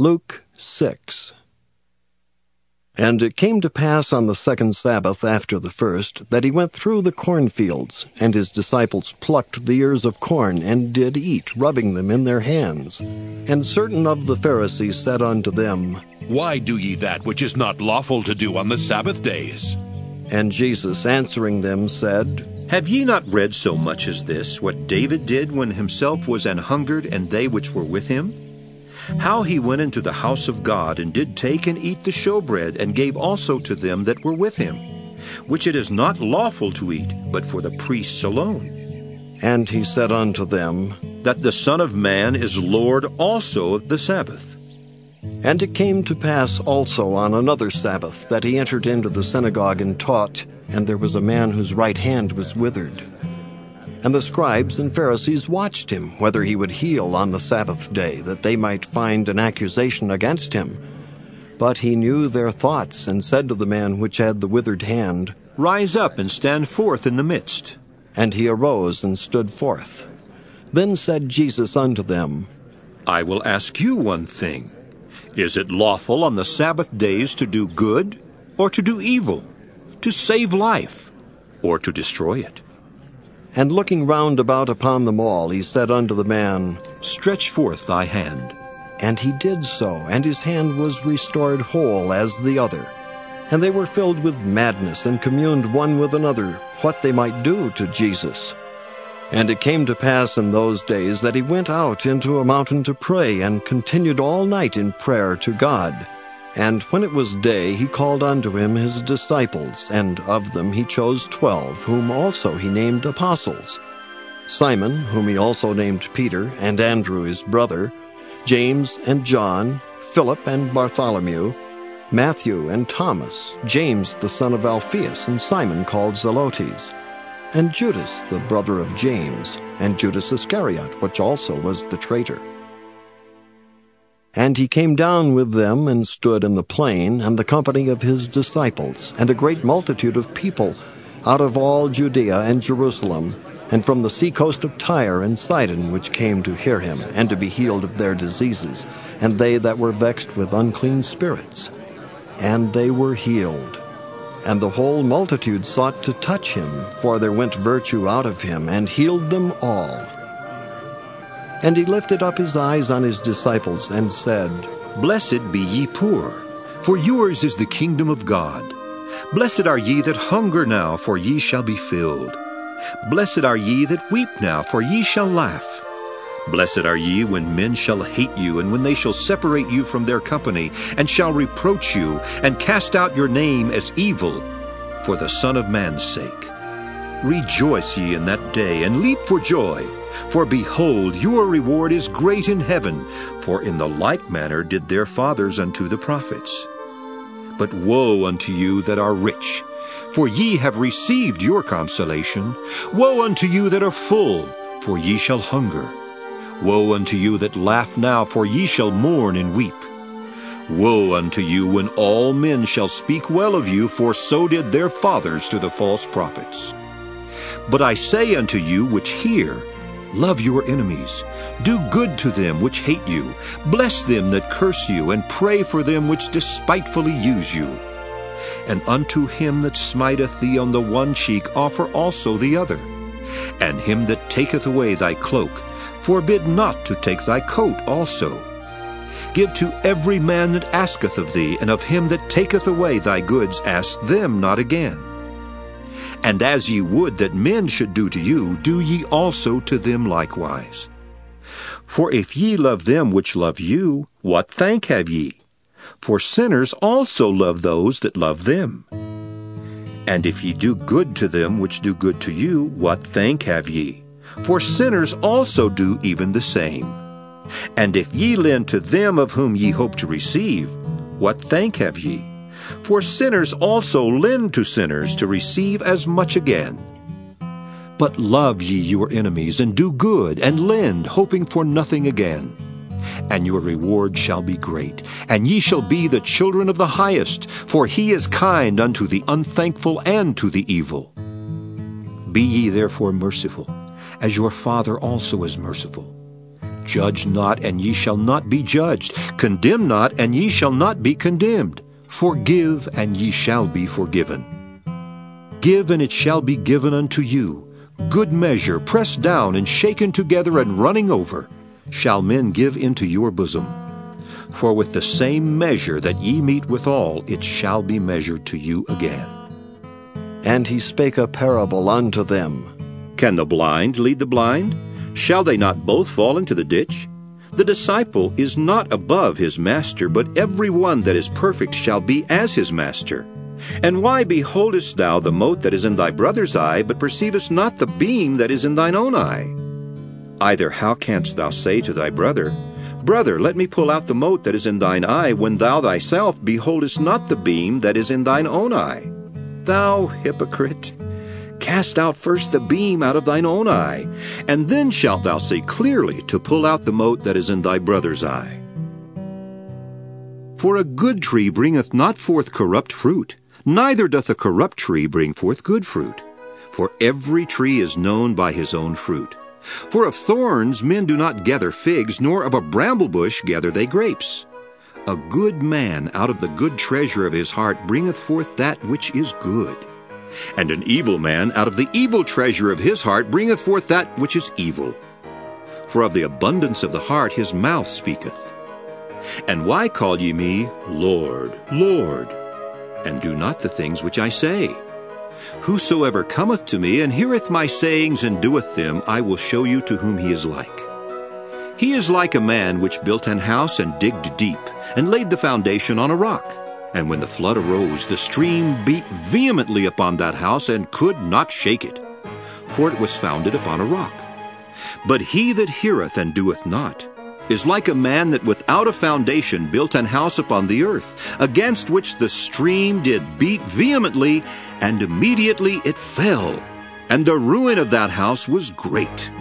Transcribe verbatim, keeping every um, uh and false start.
Luke six. And it came to pass on the second Sabbath after the first, that he went through the cornfields, and his disciples plucked the ears of corn, and did eat, rubbing them in their hands. And certain of the Pharisees said unto them, Why do ye that which is not lawful to do on the Sabbath days? And Jesus answering them said, Have ye not read so much as this, what David did when himself was an hungered, and they which were with him? How he went into the house of God, and did take and eat the showbread, and gave also to them that were with him, which it is not lawful to eat, but for the priests alone. And he said unto them, That the Son of Man is Lord also of the Sabbath. And it came to pass also on another Sabbath, that he entered into the synagogue and taught, and there was a man whose right hand was withered. And the scribes and Pharisees watched him, whether he would heal on the Sabbath day, that they might find an accusation against him. But he knew their thoughts, and said to the man which had the withered hand, Rise up and stand forth in the midst. And he arose and stood forth. Then said Jesus unto them, I will ask you one thing. Is it lawful on the Sabbath days to do good, or to do evil, to save life, or to destroy it? And looking round about upon them all, he said unto the man, Stretch forth thy hand. And he did so, and his hand was restored whole as the other. And they were filled with madness, and communed one with another what they might do to Jesus. And it came to pass in those days that he went out into a mountain to pray, and continued all night in prayer to God. And when it was day, he called unto him his disciples, and of them he chose twelve, whom also he named apostles: Simon, whom he also named Peter, and Andrew his brother, James and John, Philip and Bartholomew, Matthew and Thomas, James the son of Alphaeus, and Simon called Zelotes, and Judas the brother of James, and Judas Iscariot, which also was the traitor. And he came down with them, and stood in the plain, and the company of his disciples, and a great multitude of people, out of all Judea and Jerusalem, and from the seacoast of Tyre and Sidon, which came to hear him, and to be healed of their diseases, and they that were vexed with unclean spirits. And they were healed. And the whole multitude sought to touch him, for there went virtue out of him, and healed them all. And he lifted up his eyes on his disciples, and said, Blessed be ye poor, for yours is the kingdom of God. Blessed are ye that hunger now, for ye shall be filled. Blessed are ye that weep now, for ye shall laugh. Blessed are ye when men shall hate you, and when they shall separate you from their company, and shall reproach you, and cast out your name as evil, for the Son of Man's sake. Rejoice ye in that day, and leap for joy. For behold, your reward is great in heaven, for in the like manner did their fathers unto the prophets. But woe unto you that are rich, for ye have received your consolation. Woe unto you that are full, for ye shall hunger. Woe unto you that laugh now, for ye shall mourn and weep. Woe unto you when all men shall speak well of you, for so did their fathers to the false prophets. But I say unto you which hear, love your enemies, do good to them which hate you, bless them that curse you, and pray for them which despitefully use you. And unto him that smiteth thee on the one cheek offer also the other. And him that taketh away thy cloak, forbid not to take thy coat also. Give to every man that asketh of thee, and of him that taketh away thy goods ask them not again. And as ye would that men should do to you, do ye also to them likewise. For if ye love them which love you, what thank have ye? For sinners also love those that love them. And if ye do good to them which do good to you, what thank have ye? For sinners also do even the same. And if ye lend to them of whom ye hope to receive, what thank have ye? For sinners also lend to sinners to receive as much again. But love ye your enemies, and do good, and lend, hoping for nothing again. And your reward shall be great, and ye shall be the children of the highest, for he is kind unto the unthankful and to the evil. Be ye therefore merciful, as your Father also is merciful. Judge not, and ye shall not be judged. Condemn not, and ye shall not be condemned. Forgive, and ye shall be forgiven. Give, and it shall be given unto you. Good measure, pressed down and shaken together and running over, shall men give into your bosom. For with the same measure that ye meet withal, it shall be measured to you again. And he spake a parable unto them. Can the blind lead the blind? Shall they not both fall into the ditch? The disciple is not above his master, but every one that is perfect shall be as his master. And why beholdest thou the mote that is in thy brother's eye, but perceivest not the beam that is in thine own eye? Either how canst thou say to thy brother, Brother, let me pull out the mote that is in thine eye, when thou thyself beholdest not the beam that is in thine own eye? Thou hypocrite! Cast out first the beam out of thine own eye, and then shalt thou see clearly to pull out the mote that is in thy brother's eye. For a good tree bringeth not forth corrupt fruit, neither doth a corrupt tree bring forth good fruit. For every tree is known by his own fruit. For of thorns men do not gather figs, nor of a bramble bush gather they grapes. A good man out of the good treasure of his heart bringeth forth that which is good. And an evil man out of the evil treasure of his heart bringeth forth that which is evil. For of the abundance of the heart his mouth speaketh. And why call ye me Lord, Lord, and do not the things which I say? Whosoever cometh to me and heareth my sayings and doeth them, I will show you to whom he is like. He is like a man which built an house and digged deep, and laid the foundation on a rock. And when the flood arose, the stream beat vehemently upon that house, and could not shake it, for it was founded upon a rock. But he that heareth and doeth not is like a man that without a foundation built an house upon the earth, against which the stream did beat vehemently, and immediately it fell. And the ruin of that house was great.